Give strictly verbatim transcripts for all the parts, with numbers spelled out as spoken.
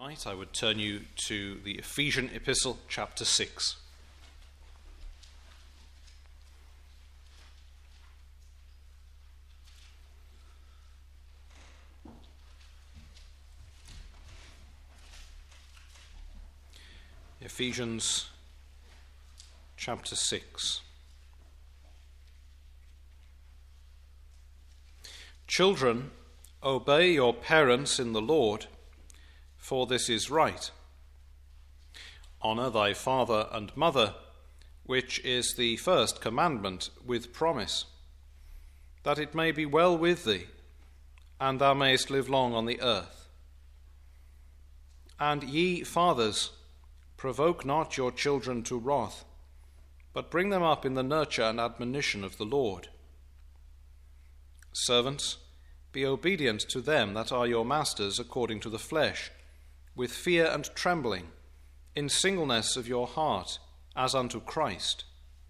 Tonight I would turn you to the Ephesian Epistle, chapter six. Ephesians chapter six. Children, obey your parents in the Lord, for this is right. Honor thy father and mother, which is the first commandment with promise, that it may be well with thee, and thou mayest live long on the earth. And ye fathers, provoke not your children to wrath, but bring them up in the nurture and admonition of the Lord. Servants, be obedient to them that are your masters according to the flesh, with fear and trembling, in singleness of your heart, as unto Christ.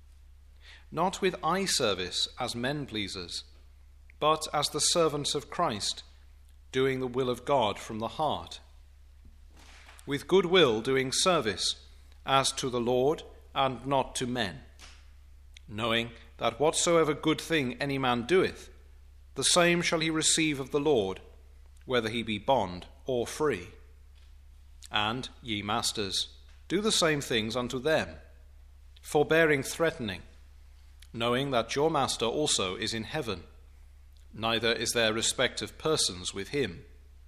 Not with eye service as men pleasers, but as the servants of Christ, doing the will of God from the heart. With good will doing service, as to the Lord and not to men, knowing that whatsoever good thing any man doeth, the same shall he receive of the Lord, whether he be bond or free. And, ye masters, do the same things unto them, forbearing threatening, knowing that your master also is in heaven, neither is there respect of persons with him.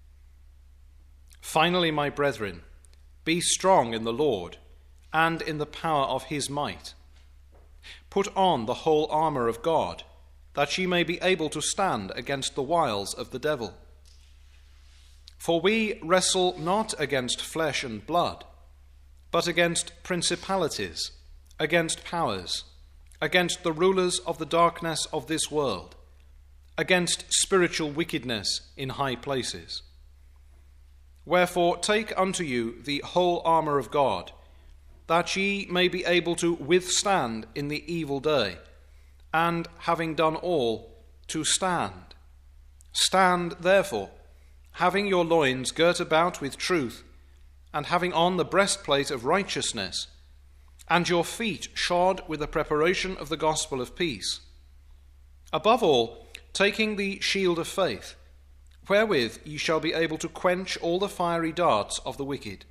Finally, my brethren, be strong in the Lord, and in the power of his might. Put on the whole armour of God, that ye may be able to stand against the wiles of the devil. For we wrestle not against flesh and blood, but against principalities, against powers, against the rulers of the darkness of this world, against spiritual wickedness in high places. Wherefore take unto you the whole armour of God, that ye may be able to withstand in the evil day, and having done all, to stand. Stand therefore, having your loins girt about with truth, and having on the breastplate of righteousness, and your feet shod with the preparation of the gospel of peace. Above all, taking the shield of faith, wherewith ye shall be able to quench all the fiery darts of the wicked.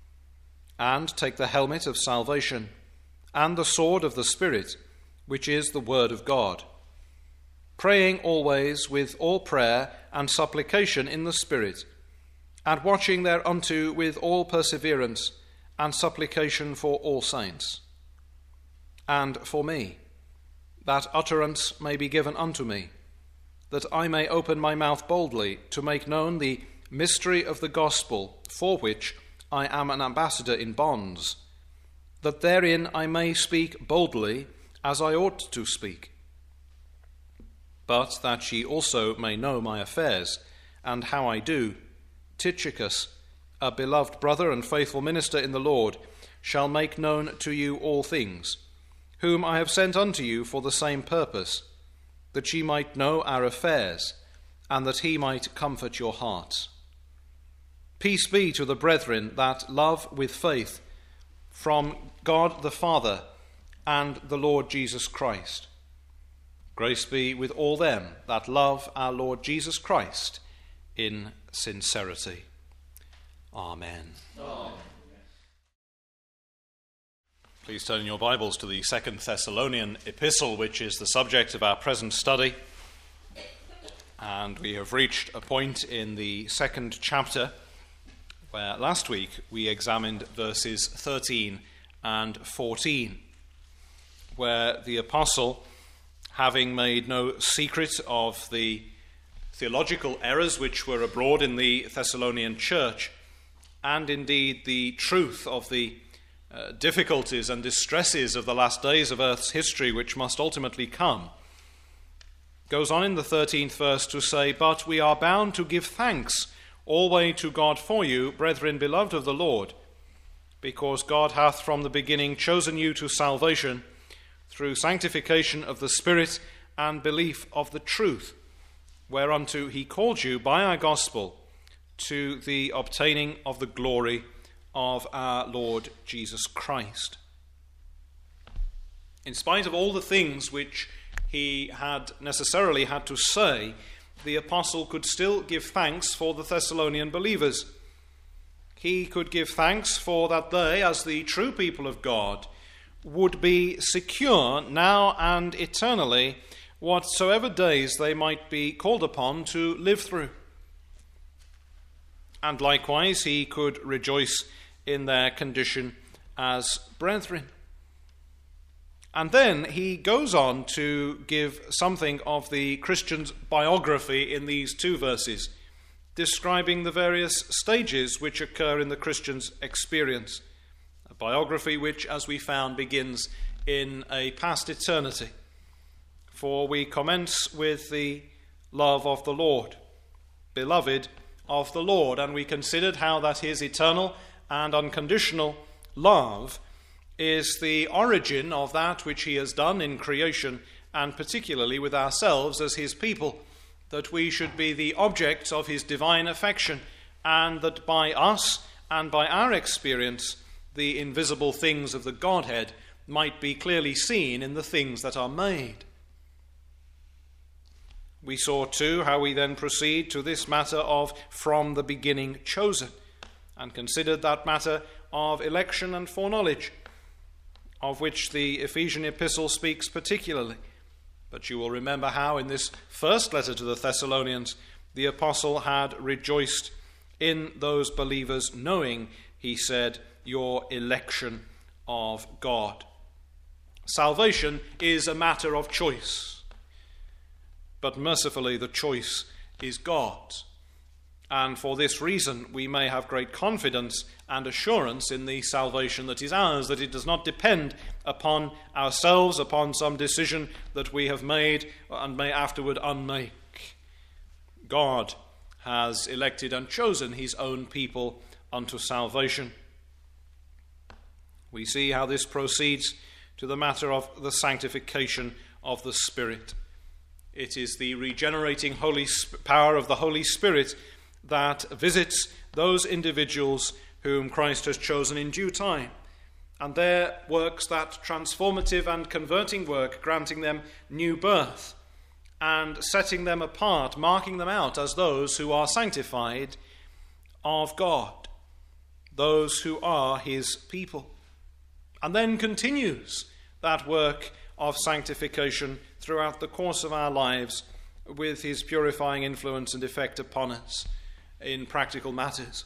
And take the helmet of salvation, and the sword of the Spirit, which is the word of God, praying always with all prayer and supplication in the Spirit, and watching thereunto with all perseverance and supplication for all saints. And for me, that utterance may be given unto me, that I may open my mouth boldly to make known the mystery of the gospel, for which I am an ambassador in bonds, that therein I may speak boldly as I ought to speak. But that ye also may know my affairs, and how I do, Tychicus, a beloved brother and faithful minister in the Lord, shall make known to you all things, whom I have sent unto you for the same purpose, that ye might know our affairs, and that he might comfort your hearts. Peace be to the brethren that love with faith, from God the Father and the Lord Jesus Christ. Grace be with all them that love our Lord Jesus Christ in sincerity. Amen. Amen. Please turn your Bibles to the Second Thessalonian epistle, which is the subject of our present study. And we have reached a point in the second chapter where last week we examined verses thirteen and fourteen, where the apostle, having made no secret of the theological errors which were abroad in the Thessalonian church, and indeed the truth of the uh, difficulties and distresses of the last days of earth's history which must ultimately come, goes on in the thirteenth verse to say, "But we are bound to give thanks always to God for you, brethren beloved of the Lord, because God hath from the beginning chosen you to salvation, through sanctification of the Spirit and belief of the truth, whereunto he called you by our gospel, to the obtaining of the glory of our Lord Jesus Christ. In spite of all the things which he had necessarily had to say, the apostle could still give thanks for the Thessalonian believers. He could give thanks for that they, as the true people of God, would be secure now and eternally whatsoever days they might be called upon to live through. And likewise he could rejoice in their condition as brethren. And then he goes on to give something of the Christian's biography in these two verses, describing the various stages which occur in the Christian's experience. A biography which, as we found, begins in a past eternity. For we commence with the love of the Lord, beloved of the Lord, and we considered how that his eternal and unconditional love is the origin of that which he has done in creation, and particularly with ourselves as his people, that we should be the objects of his divine affection, and that by us and by our experience the invisible things of the Godhead might be clearly seen in the things that are made. We saw too how we then proceed to this matter of from the beginning chosen, and considered that matter of election and foreknowledge, of which the Ephesian epistle speaks particularly. But you will remember how in this first letter to the Thessalonians, the apostle had rejoiced in those believers, knowing, he said, your election of God. Salvation is a matter of choice, but mercifully the choice is God's. And for this reason we may have great confidence and assurance in the salvation that is ours, that it does not depend upon ourselves, upon some decision that we have made and may afterward unmake. God has elected and chosen his own people unto salvation. We see how this proceeds to the matter of the sanctification of the Spirit. It is the regenerating holy sp- power of the Holy Spirit that visits those individuals whom Christ has chosen in due time, and there works that transformative and converting work, granting them new birth and setting them apart, marking them out as those who are sanctified of God, those who are his people. And then continues that work of sanctification throughout the course of our lives with his purifying influence and effect upon us in practical matters.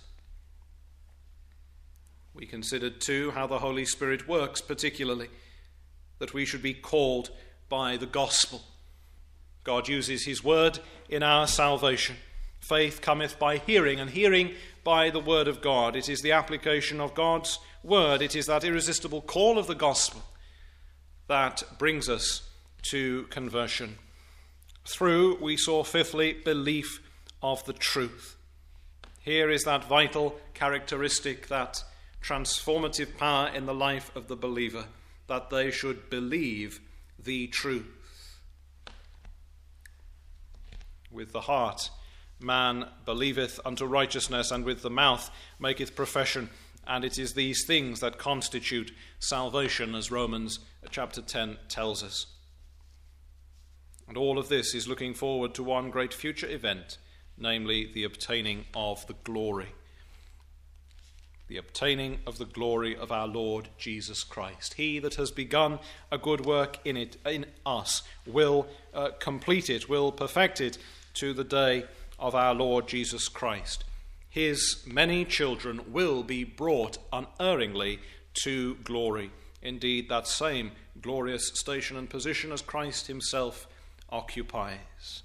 We considered too how the Holy Spirit works, particularly that we should be called by the gospel. God uses his word in our salvation. Faith cometh by hearing, and hearing by the word of God. It is the application of God's word. It is that irresistible call of the gospel that brings us to conversion. Through, we saw fifthly, belief of the truth. Here is that vital characteristic, that transformative power in the life of the believer, that they should believe the truth. With the heart man believeth unto righteousness, and with the mouth maketh profession, and it is these things that constitute salvation, as Romans chapter ten tells us. And all of this is looking forward to one great future event, namely the obtaining of the glory. The obtaining of the glory of our Lord Jesus Christ. He that has begun a good work in it, in us, will uh, complete it, will perfect it to the day of our Lord Jesus Christ. His many children will be brought unerringly to glory. Indeed, that same glorious station and position as Christ himself occupies.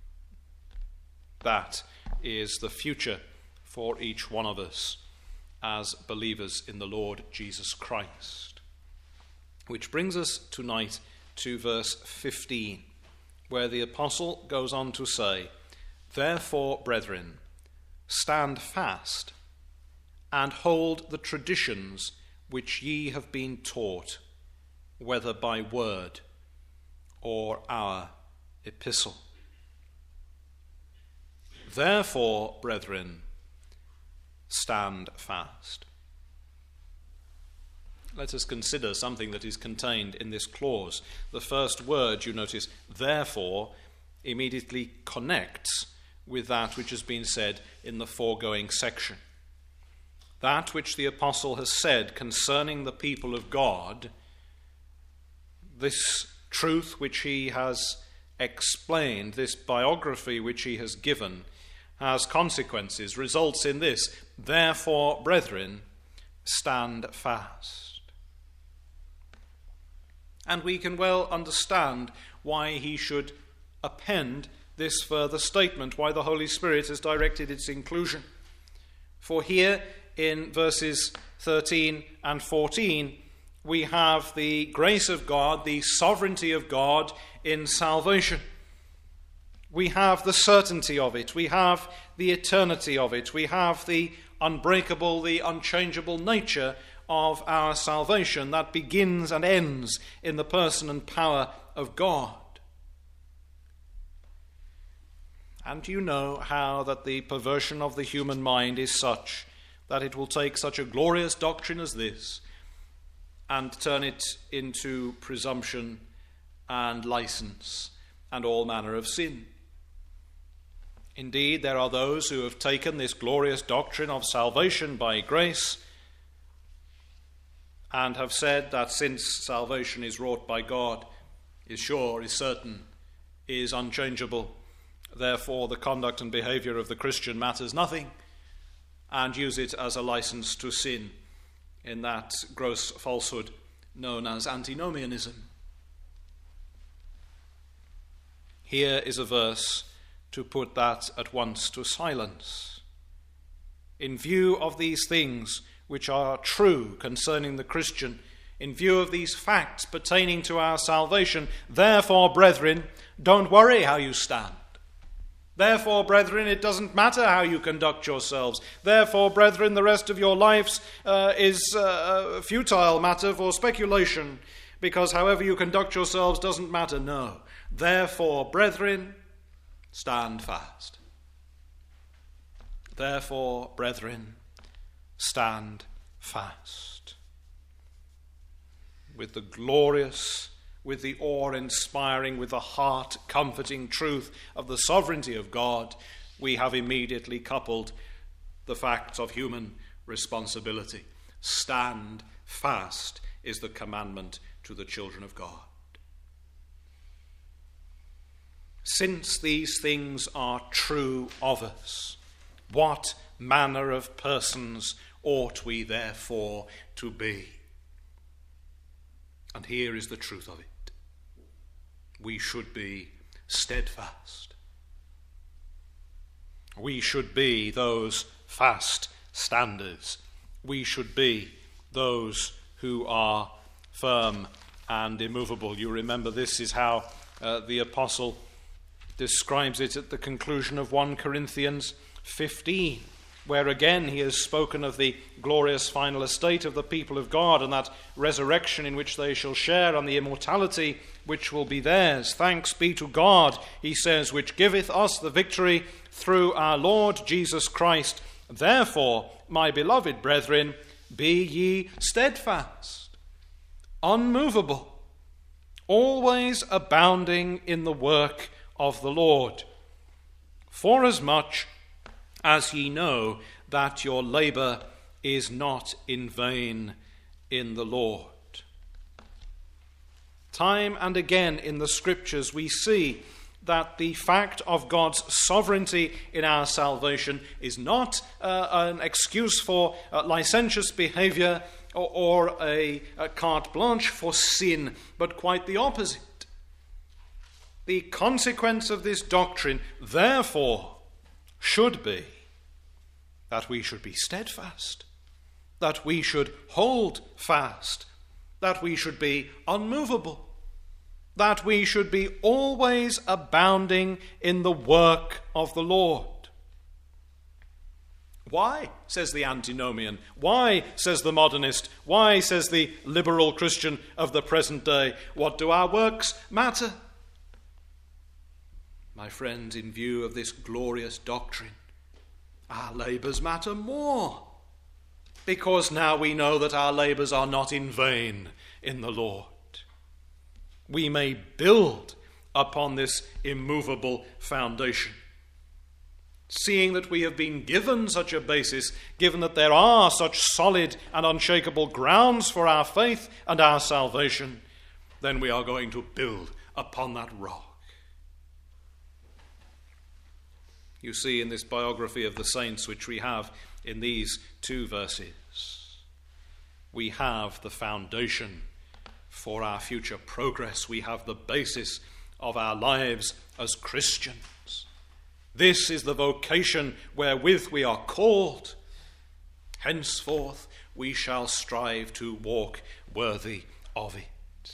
That is the future for each one of us as believers in the Lord Jesus Christ. Which brings us tonight to verse fifteen, where the apostle goes on to say, "Therefore, brethren, stand fast, and hold the traditions which ye have been taught, whether by word or our epistle." Therefore, brethren, stand fast. Let us consider something that is contained in this clause. The first word, you notice, therefore, immediately connects with that which has been said in the foregoing section. That which the apostle has said concerning the people of God, this truth which he has explained, this biography which he has given, has consequences, results in this: therefore, brethren, stand fast. And we can well understand why he should append this further statement, why the Holy Spirit has directed its inclusion. For here in verses thirteen and fourteen, we have the grace of God, the sovereignty of God in salvation. We have the certainty of it. We have the eternity of it. We have the unbreakable, the unchangeable nature of our salvation that begins and ends in the person and power of God. And you know how that the perversion of the human mind is such that it will take such a glorious doctrine as this and turn it into presumption and license and all manner of sin. Indeed, there are those who have taken this glorious doctrine of salvation by grace and have said that since salvation is wrought by God, is sure, is certain, is unchangeable, therefore the conduct and behavior of the Christian matters nothing, and use it as a license to sin in that gross falsehood known as antinomianism. Here is a verse to put that at once to silence. In view of these things which are true concerning the Christian, in view of these facts pertaining to our salvation, therefore, brethren, don't worry how you stand. Therefore, brethren, it doesn't matter how you conduct yourselves. Therefore, brethren, the rest of your lives uh, is uh, a futile matter for speculation, because however you conduct yourselves doesn't matter. No. Therefore, brethren, stand fast. Therefore, brethren, stand fast. With the glorious, with the awe-inspiring, with the heart-comforting truth of the sovereignty of God, we have immediately coupled the facts of human responsibility. Stand fast is the commandment to the children of God. Since these things are true of us, what manner of persons ought we therefore to be? And here is the truth of it. We should be steadfast. We should be those fast standers. We should be those who are firm and immovable. You remember this is how uh, the apostle describes it at the conclusion of First Corinthians fifteen, where again he has spoken of the glorious final estate of the people of God and that resurrection in which they shall share and the immortality which will be theirs. Thanks be to God, he says, which giveth us the victory through our Lord Jesus Christ. Therefore, my beloved brethren, be ye steadfast, unmovable, always abounding in the work of the Lord, forasmuch as ye know that your labour is not in vain in the Lord. Time and again in the Scriptures we see that the fact of God's sovereignty in our salvation is not uh, an excuse for uh, licentious behaviour or, or a, a carte blanche for sin, but quite the opposite. The consequence of this doctrine, therefore, should be that we should be steadfast, that we should hold fast, that we should be unmovable, that we should be always abounding in the work of the Lord. Why, says the antinomian? Why, says the modernist? Why, says the liberal Christian of the present day? What do our works matter? My friends, in view of this glorious doctrine, our labours matter more. because now we know that our labours are not in vain in the Lord. We may build upon this immovable foundation, seeing that we have been given such a basis, given that there are such solid and unshakable grounds for our faith and our salvation, then we are going to build upon that rock. You see in this biography of the saints which we have in these two verses, we have the foundation for our future progress. We have the basis of our lives as Christians. This is the vocation wherewith we are called. Henceforth we shall strive to walk worthy of it.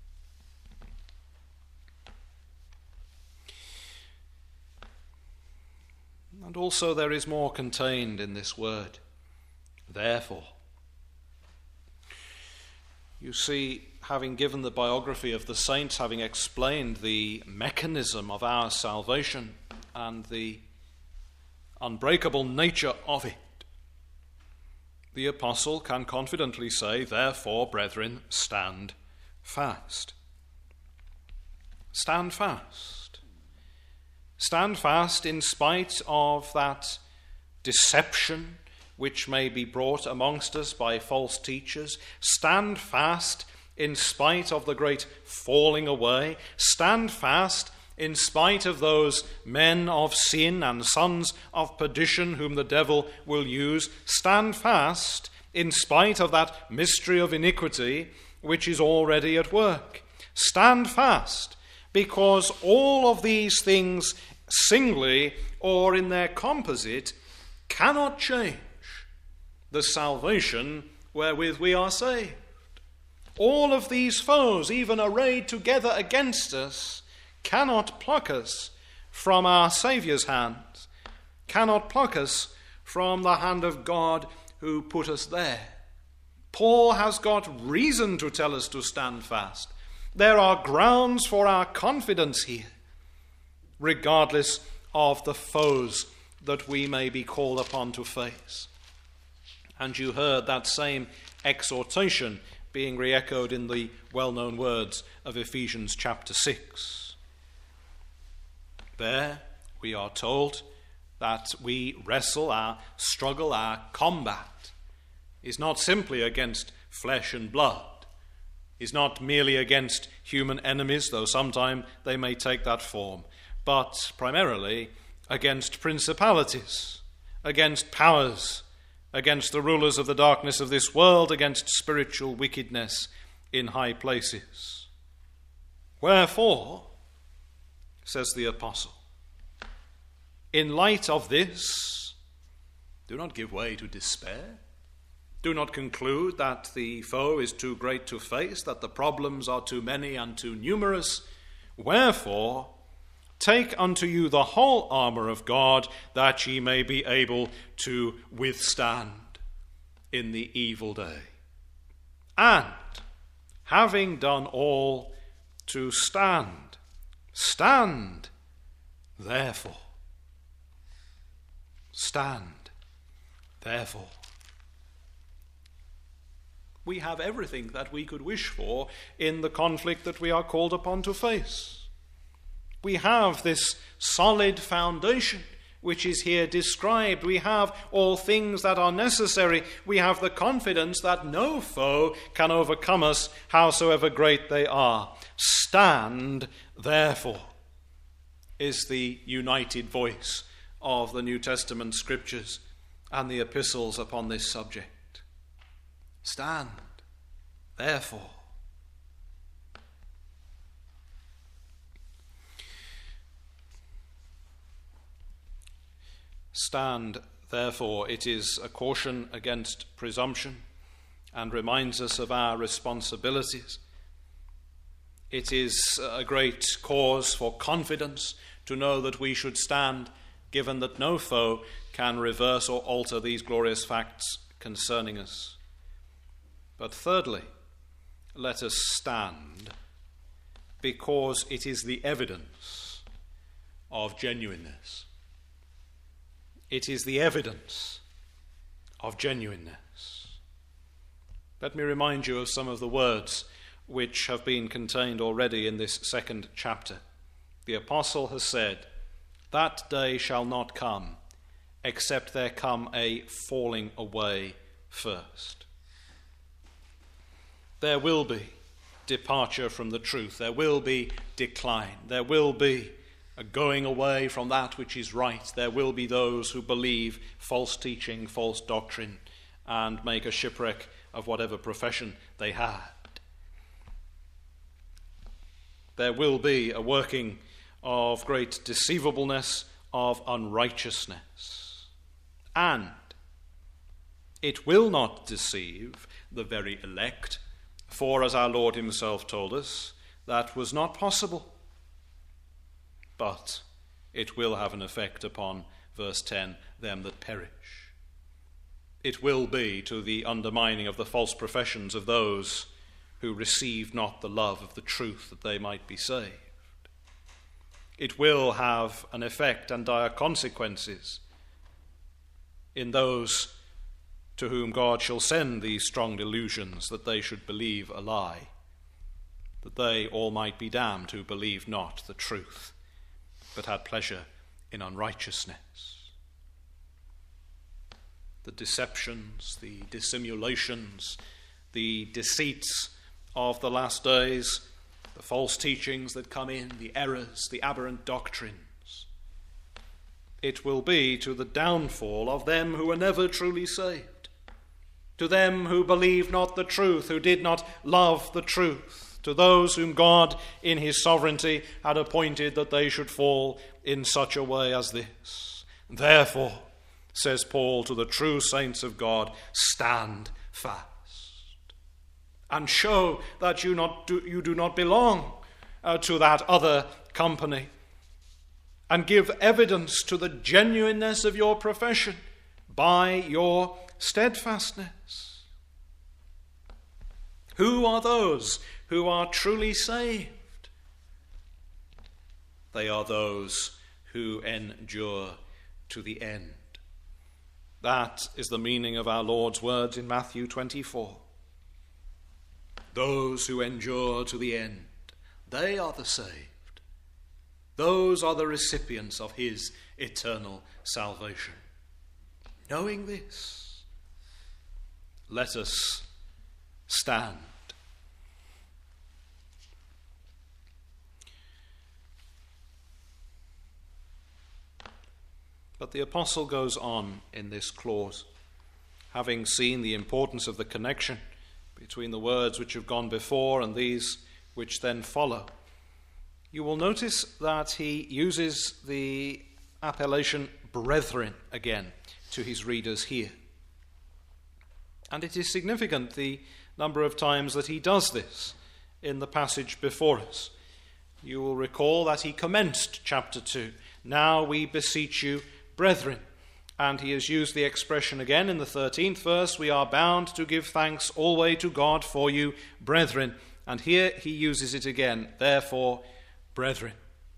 And also there is more contained in this word, therefore. You see, having given the biography of the saints, having explained the mechanism of our salvation and the unbreakable nature of it, the apostle can confidently say, therefore, brethren, stand fast. Stand fast. Stand fast in spite of that deception which may be brought amongst us by false teachers. Stand fast in spite of the great falling away. Stand fast in spite of those men of sin and sons of perdition whom the devil will use. Stand fast in spite of that mystery of iniquity which is already at work. Stand fast because all of these things singly or in their composite cannot change the salvation wherewith we are saved. All of these foes, even arrayed together against us, cannot pluck us from our Saviour's hands, cannot pluck us from the hand of God who put us there. Paul has got reason to tell us to stand fast. There are grounds for our confidence here, regardless of the foes that we may be called upon to face. And you heard that same exhortation being re-echoed in the well-known words of Ephesians chapter six. There we are told that we wrestle, our struggle, our combat is not simply against flesh and blood, is not merely against human enemies, though sometime they may take that form, but primarily against principalities, against powers, against the rulers of the darkness of this world, against spiritual wickedness in high places. Wherefore, says the apostle, in light of this, do not give way to despair. Do not conclude that the foe is too great to face, that the problems are too many and too numerous. Wherefore, take unto you the whole armour of God, that ye may be able to withstand in the evil day. And, having done all, to stand. Stand, therefore. Stand, therefore. We have everything that we could wish for in the conflict that we are called upon to face. We have this solid foundation which is here described. We have all things that are necessary. We have the confidence that no foe can overcome us, howsoever great they are. Stand, therefore, is the united voice of the New Testament scriptures and the epistles upon this subject. Stand, therefore. Stand, therefore, it is a caution against presumption and reminds us of our responsibilities. It is a great cause for confidence to know that we should stand, given that no foe can reverse or alter these glorious facts concerning us. But thirdly, let us stand because it is the evidence of genuineness. It is the evidence of genuineness. Let me remind you of some of the words which have been contained already in this second chapter. The apostle has said, "That day shall not come, except there come a falling away first." There will be departure from the truth. There will be decline. There will be a going away from that which is right. There will be those who believe false teaching, false doctrine, and make a shipwreck of whatever profession they had. There will be a working of great deceivableness, of unrighteousness. And it will not deceive the very elect, for as our Lord himself told us, that was not possible. But it will have an effect upon, verse ten, them that perish. It will be to the undermining of the false professions of those who receive not the love of the truth that they might be saved. It will have an effect and dire consequences in those to whom God shall send these strong delusions that they should believe a lie, that they all might be damned who believed not the truth, but had pleasure in unrighteousness. The deceptions, the dissimulations, the deceits of the last days, the false teachings that come in, the errors, the aberrant doctrines. It will be to the downfall of them who were never truly saved, to them who believed not the truth, who did not love the truth, to those whom God in his sovereignty had appointed that they should fall in such a way as this. Therefore, says Paul to the true saints of God, stand fast. And show that you, not do, you do not belong uh, to that other company. And give evidence to the genuineness of your profession by your steadfastness. Who are those who are truly saved? They are those who endure to the end. That is the meaning of our Lord's words in Matthew twenty-four. Those who endure to the end, they are the saved. Those are the recipients of his eternal salvation. Knowing this, let us stand. But the apostle goes on in this clause, having seen the importance of the connection between the words which have gone before and these which then follow. You will notice that he uses the appellation brethren again to his readers here. And it is significant the number of times that he does this in the passage before us. You will recall that he commenced chapter two, "Now we beseech you, brethren." And he has used the expression again in the thirteenth verse, "We are bound to give thanks always to God for you, brethren." And here he uses it again, "Therefore, brethren."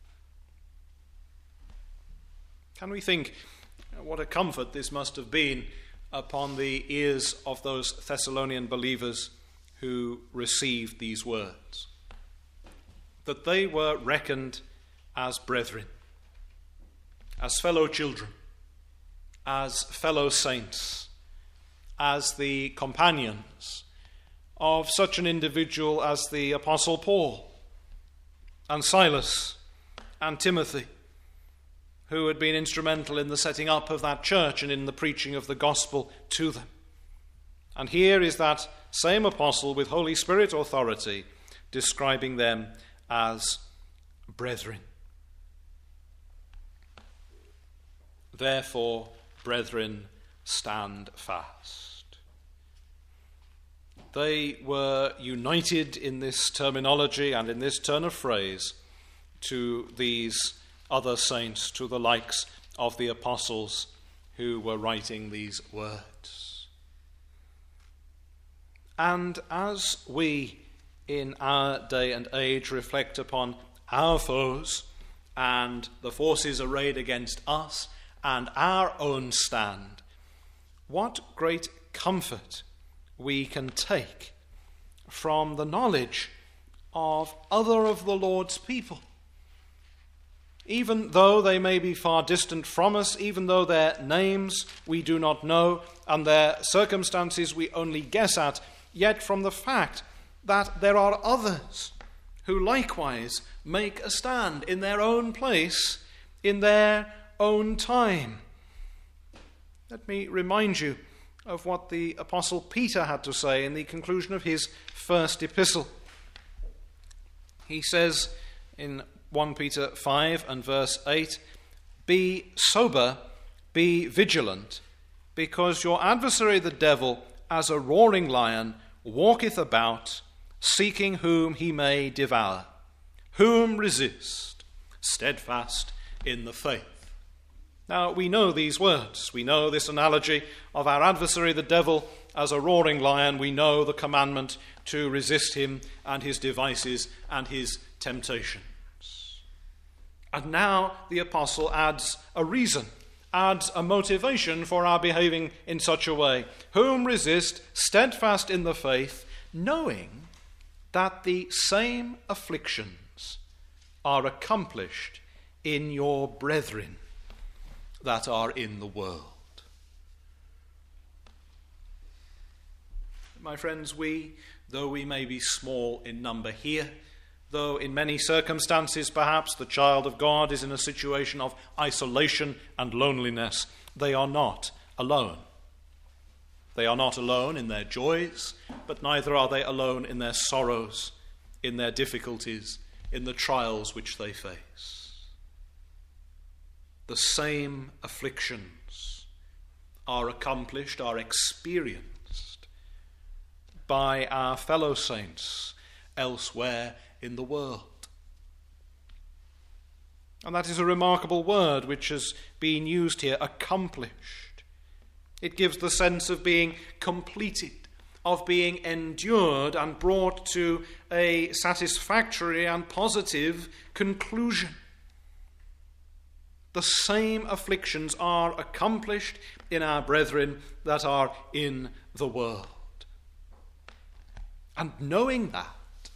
Can we think what a comfort this must have been upon the ears of those Thessalonian believers who received these words? That they were reckoned as brethren, as fellow children, as fellow saints, as the companions of such an individual as the Apostle Paul and Silas and Timothy, who had been instrumental in the setting up of that church and in the preaching of the gospel to them. And here is that same apostle with Holy Spirit authority describing them as brethren. Therefore, brethren, stand fast. They were united in this terminology and in this turn of phrase to these other saints, to the likes of the apostles who were writing these words. And as we in our day and age reflect upon our foes and the forces arrayed against us and our own stand, what great comfort we can take from the knowledge of other of the Lord's people. Even though they may be far distant from us, even though their names we do not know and their circumstances we only guess at, yet from the fact that there are others who likewise make a stand in their own place, in their own time. Let me remind you of what the Apostle Peter had to say in the conclusion of his first epistle. He says in First Peter five and verse eight, "Be sober, be vigilant, because your adversary the devil, as a roaring lion, walketh about, seeking whom he may devour. Whom resist, steadfast in the faith." Now, we know these words. We know this analogy of our adversary, the devil, as a roaring lion. We know the commandment to resist him and his devices and his temptations. And now the apostle adds a reason, adds a motivation for our behaving in such a way. Whom resist, steadfast in the faith, knowing that the same afflictions are accomplished in your brethren that are in the world. My friends, we, though we may be small in number here, though in many circumstances perhaps the child of God is in a situation of isolation and loneliness, they are not alone. They are not alone in their joys, but neither are they alone in their sorrows, in their difficulties, in the trials which they face. The same afflictions are accomplished, are experienced by our fellow saints elsewhere in the world. And that is a remarkable word which has been used here, accomplished. It gives the sense of being completed, of being endured and brought to a satisfactory and positive conclusion. The same afflictions are accomplished in our brethren that are in the world. And knowing that,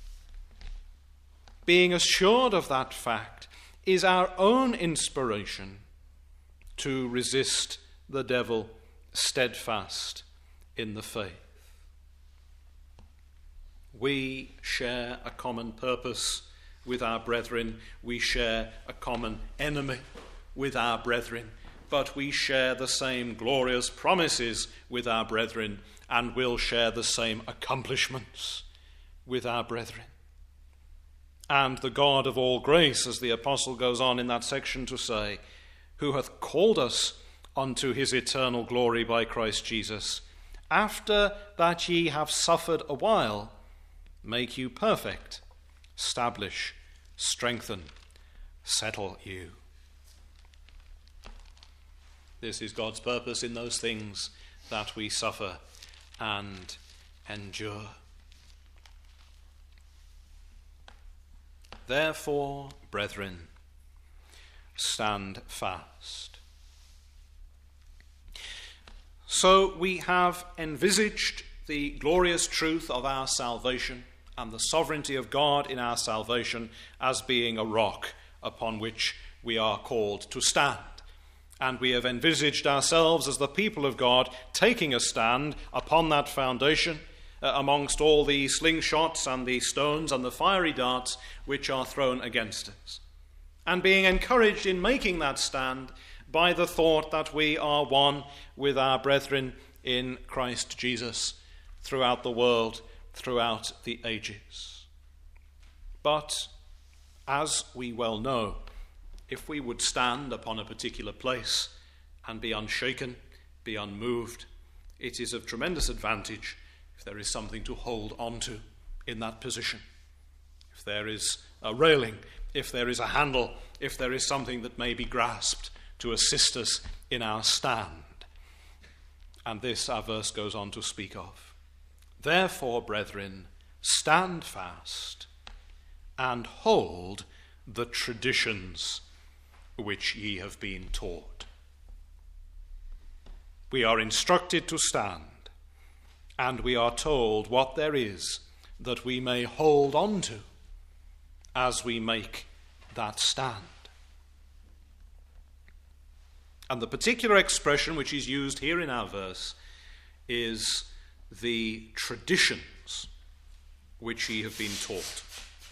being assured of that fact, is our own inspiration to resist the devil steadfast in the faith. We share a common purpose with our brethren. We share a common enemy with our brethren, but we share the same glorious promises with our brethren and will share the same accomplishments with our brethren. And the God of all grace, as the apostle goes on in that section to say, who hath called us unto his eternal glory by Christ Jesus, after that ye have suffered a while, make you perfect, establish, strengthen, settle you. This is God's purpose in those things that we suffer and endure. Therefore, brethren, stand fast. So we have envisaged the glorious truth of our salvation and the sovereignty of God in our salvation as being a rock upon which we are called to stand. And we have envisaged ourselves as the people of God taking a stand upon that foundation uh, amongst all the slingshots and the stones and the fiery darts which are thrown against us. And being encouraged in making that stand by the thought that we are one with our brethren in Christ Jesus throughout the world, throughout the ages. But, as we well know, if we would stand upon a particular place and be unshaken, be unmoved, it is of tremendous advantage if there is something to hold on to in that position. If there is a railing, if there is a handle, if there is something that may be grasped to assist us in our stand. And this our verse goes on to speak of. Therefore, brethren, stand fast and hold the traditions which ye have been taught. we are instructed to stand, and we are told what there is that we may hold on to as we make that stand. And the particular expression which is used here in our verse is the traditions which ye have been taught.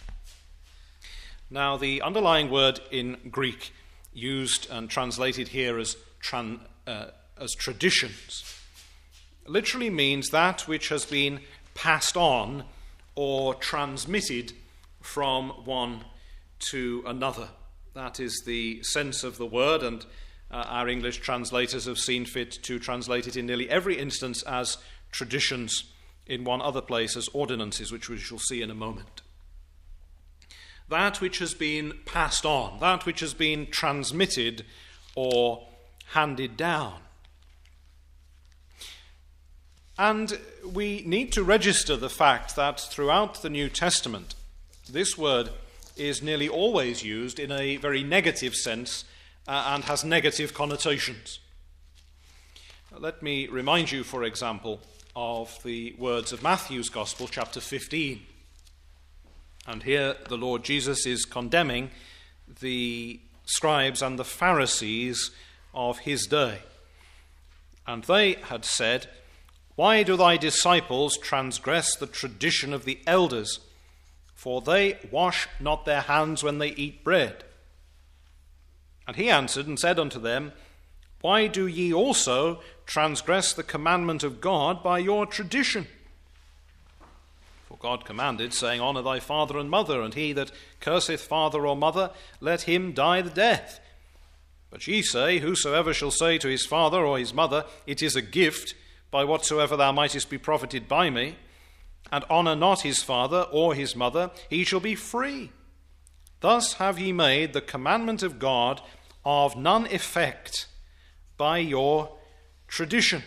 Now, the underlying word in Greek used and translated here as, tran, uh, as traditions literally means that which has been passed on or transmitted from one to another. That is the sense of the word, and uh, our English translators have seen fit to translate it in nearly every instance as traditions, in one other place as ordinances, which we shall see in a moment. That which has been passed on, that which has been transmitted or handed down. And we need to register the fact that throughout the New Testament, this word is nearly always used in a very negative sense uh, and has negative connotations. Let me remind you, for example, of the words of Matthew's Gospel, chapter fifteen. And here the Lord Jesus is condemning the scribes and the Pharisees of his day. And they had said, "Why do thy disciples transgress the tradition of the elders? For they wash not their hands when they eat bread." And he answered and said unto them, "Why do ye also transgress the commandment of God by your tradition? For God commanded, saying, Honour thy father and mother, and he that curseth father or mother, let him die the death. But ye say, Whosoever shall say to his father or his mother, It is a gift, by whatsoever thou mightest be profited by me, and honour not his father or his mother, he shall be free. Thus have ye made the commandment of God of none effect by your tradition."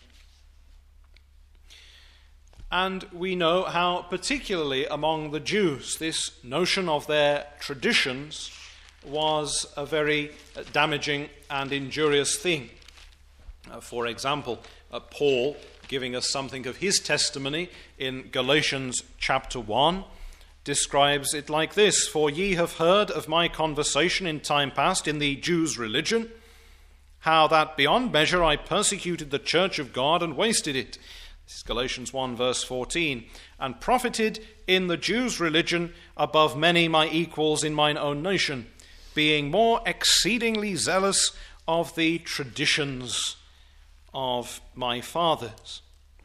And we know how, particularly among the Jews, this notion of their traditions was a very damaging and injurious thing. Uh, for example, uh, Paul, giving us something of his testimony in Galatians chapter one, describes it like this: "For ye have heard of my conversation in time past in the Jews' religion, how that beyond measure I persecuted the church of God and wasted it." This is Galatians one verse fourteen. "And profited in the Jews' religion above many my equals in mine own nation, being more exceedingly zealous of the traditions of my fathers."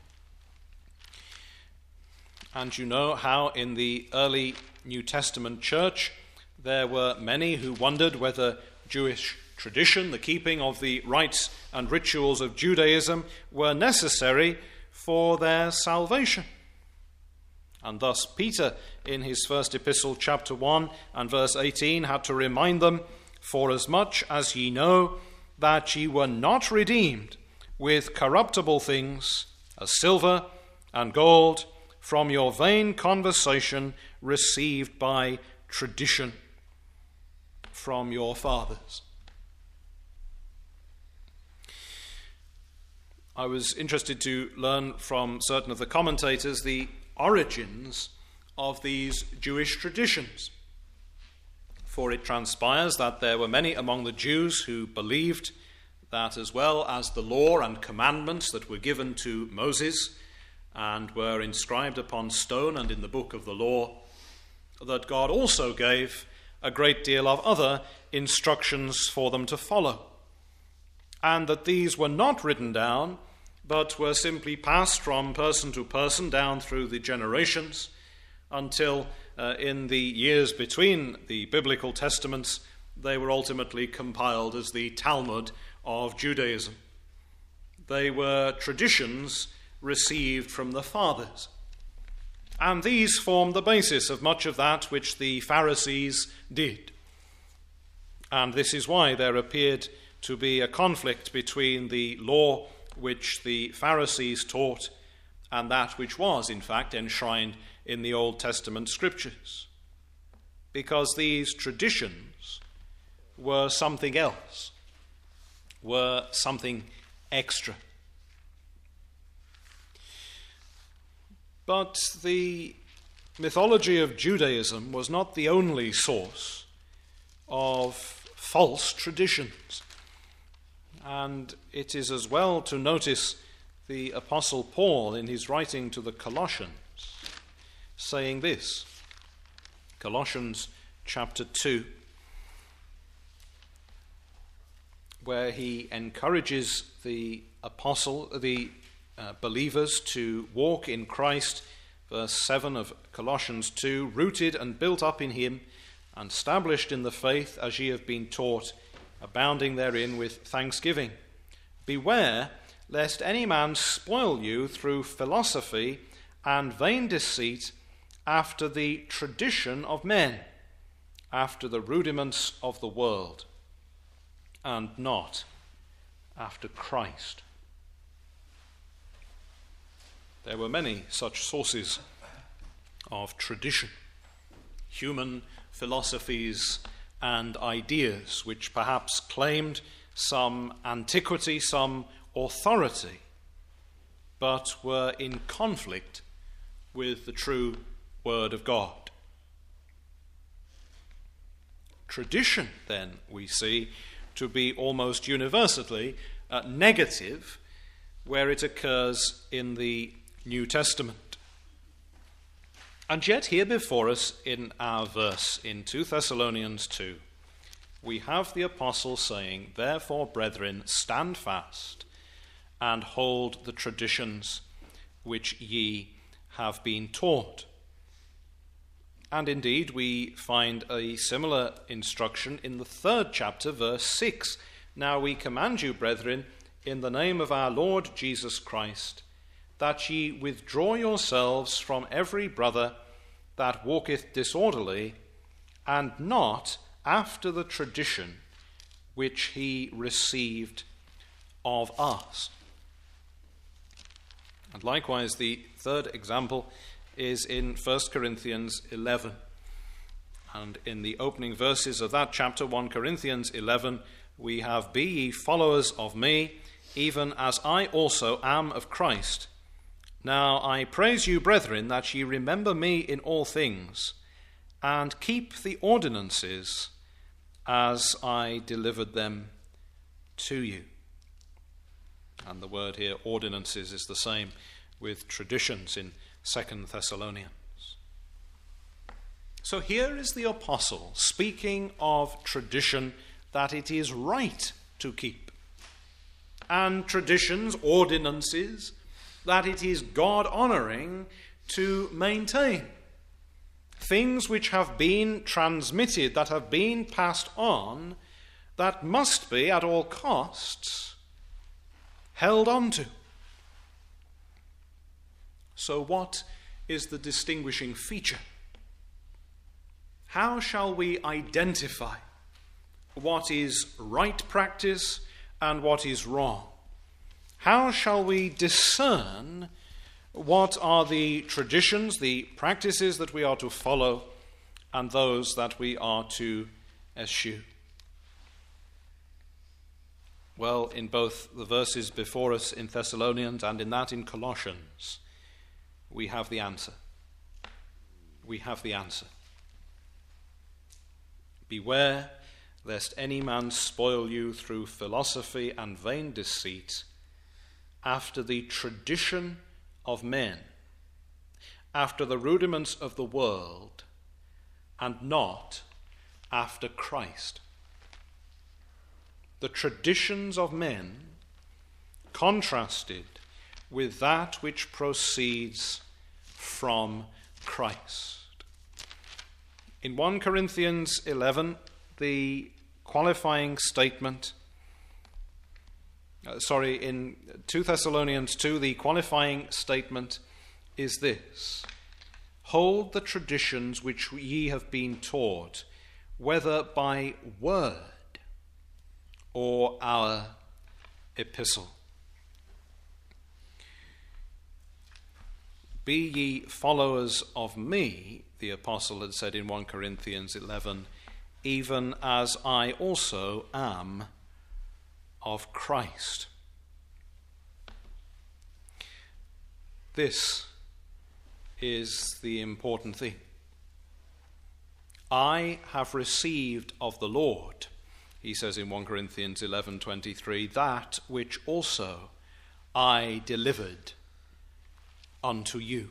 And you know how in the early New Testament church there were many who wondered whether Jewish tradition, the keeping of the rites and rituals of Judaism, were necessary for their salvation. And thus Peter, in his first epistle, chapter one and verse eighteen, had to remind them, "Forasmuch as ye know that ye were not redeemed with corruptible things, as silver and gold, from your vain conversation received by tradition from your fathers." I was interested to learn from certain of the commentators the origins of these Jewish traditions. For it transpires that there were many among the Jews who believed that as well as the law and commandments that were given to Moses and were inscribed upon stone and in the book of the law, that God also gave a great deal of other instructions for them to follow, and that these were not written down, but were simply passed from person to person down through the generations until uh, in the years between the biblical testaments they were ultimately compiled as the Talmud of Judaism. They were traditions received from the fathers, and these formed the basis of much of that which the Pharisees did. And this is why there appeared to be a conflict between the law which the Pharisees taught and that which was, in fact, enshrined in the Old Testament scriptures. Because these traditions were something else, were something extra. But the mythology of Judaism was not the only source of false traditions. And it is as well to notice the Apostle Paul in his writing to the Colossians saying this. Colossians chapter two, where he encourages the apostle, the uh, believers to walk in Christ. Verse seven of Colossians two, rooted and built up in him, and established in the faith as ye have been taught, abounding therein with thanksgiving. Beware lest any man spoil you through philosophy and vain deceit, after the tradition of men, after the rudiments of the world, and not after Christ. There were many such sources of tradition, human philosophies and ideas which perhaps claimed some antiquity, some authority, but were in conflict with the true Word of God. Tradition, then, we see to be almost universally uh, negative where it occurs in the New Testament. And yet here before us in our verse in Second Thessalonians two, we have the apostle saying, therefore, brethren, stand fast and hold the traditions which ye have been taught. And indeed, we find a similar instruction in the third chapter, verse six. Now we command you, brethren, in the name of our Lord Jesus Christ, that ye withdraw yourselves from every brother that walketh disorderly, and not after the tradition which he received of us. And likewise, the third example is in First Corinthians eleven. And in the opening verses of that chapter, First Corinthians eleven, we have, be ye followers of me, even as I also am of Christ. Now I praise you, brethren, that ye remember me in all things, and keep the ordinances as I delivered them to you. And the word here, ordinances, is the same with traditions in Second Thessalonians. So here is the apostle speaking of tradition that it is right to keep, and traditions, ordinances, that it is God-honoring to maintain. Things which have been transmitted, that have been passed on, that must be at all costs held on to. So what is the distinguishing feature? How shall we identify what is right practice and what is wrong? How shall we discern what are the traditions, the practices that we are to follow, and those that we are to eschew? Well, in both the verses before us in Thessalonians and in that in Colossians, we have the answer. We have the answer. Beware lest any man spoil you through philosophy and vain deceit, after the tradition of men, after the rudiments of the world, and not after Christ. The traditions of men contrasted with that which proceeds from Christ. In First Corinthians eleven, the qualifying statement, uh, sorry, in Second Thessalonians two, the qualifying statement is this: hold the traditions which ye have been taught, whether by word or our epistle. Be ye followers of me, the apostle had said in First Corinthians eleven, even as I also am of Christ. This is the important thing. I have received of the Lord, he says in First Corinthians eleven twenty-three, that which also I delivered unto you.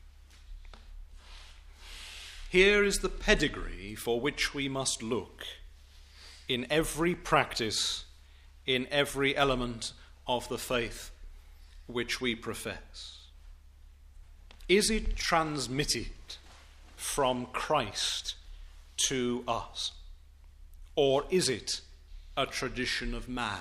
Here is the pedigree for which we must look in every practice, in every element of the faith which we profess. Is it transmitted from Christ to us, or is it a tradition of man?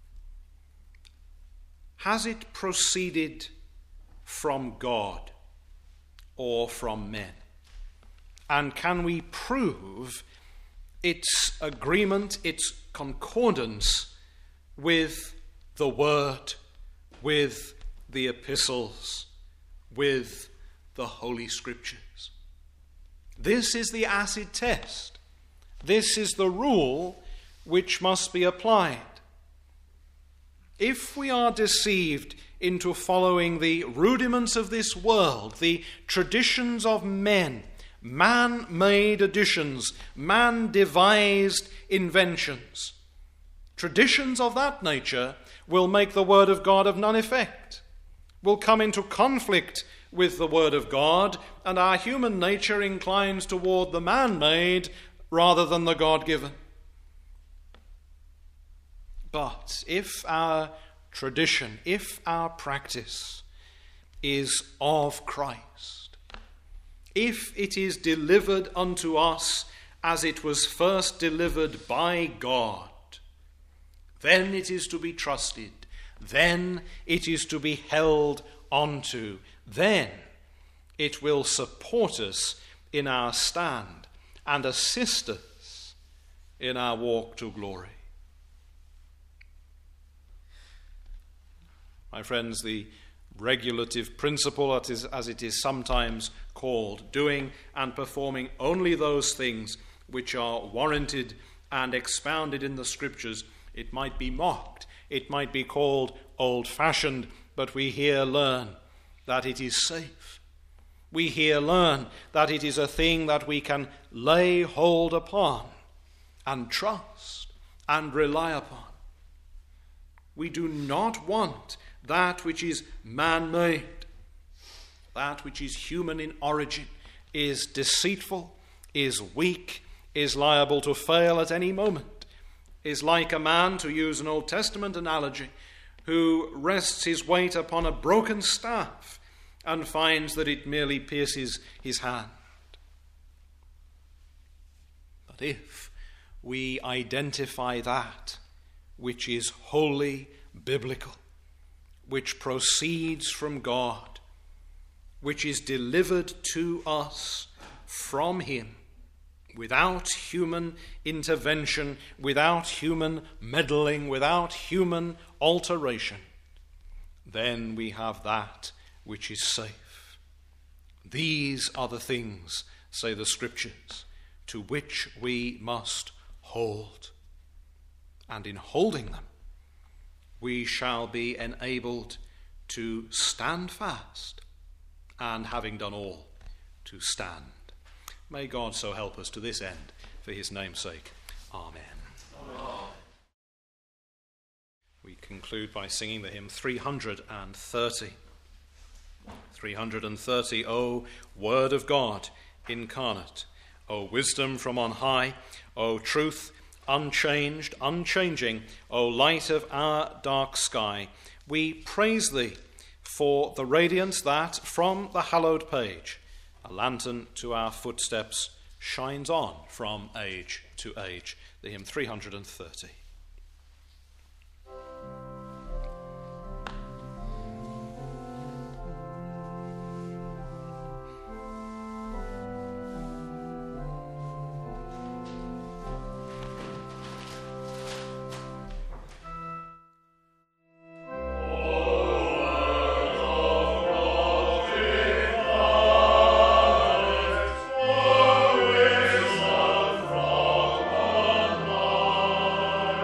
Has it proceeded from God or from men? And can we prove its agreement, its concordance with the Word, with the epistles, with the Holy Scriptures? This is the acid test. This is the rule which must be applied. If we are deceived into following the rudiments of this world, the traditions of men, man-made additions, man-devised inventions, traditions of that nature will make the Word of God of none effect, will come into conflict with the Word of God, and our human nature inclines toward the man-made rather than the God-given. But if our tradition, if our practice is of Christ, if it is delivered unto us as it was first delivered by God, then it is to be trusted, then it is to be held onto, then it will support us in our stand and assist us in our walk to glory. My friends, the regulative principle, as it is sometimes called, doing and performing only those things which are warranted and expounded in the Scriptures, it might be mocked, it might be called old-fashioned, but we here learn that it is safe. We here learn that it is a thing that we can lay hold upon and trust and rely upon. We do not want that which is man-made, that which is human in origin, is deceitful, is weak, is liable to fail at any moment, is like a man, to use an Old Testament analogy, who rests his weight upon a broken staff and finds that it merely pierces his hand. But if we identify that which is wholly biblical, which proceeds from God, which is delivered to us from him, without human intervention, without human meddling, without human alteration, then we have that which is safe. These are the things, say the Scriptures, to which we must hold. And in holding them, we shall be enabled to stand fast, and having done all, to stand. May God so help us to this end, for his name's sake. Amen. Amen. We conclude by singing the hymn three hundred thirty. three hundred thirty, O Word of God incarnate, O wisdom from on high, O truth unchanged, unchanging, O light of our dark sky, we praise thee for the radiance that from the hallowed page, a lantern to our footsteps, shines on from age to age. The hymn three hundred thirty. Amen.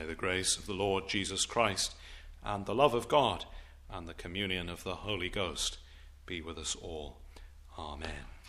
the grace of the Lord Jesus Christ, and the love of God, and the communion of the Holy Ghost be with us all. Amen.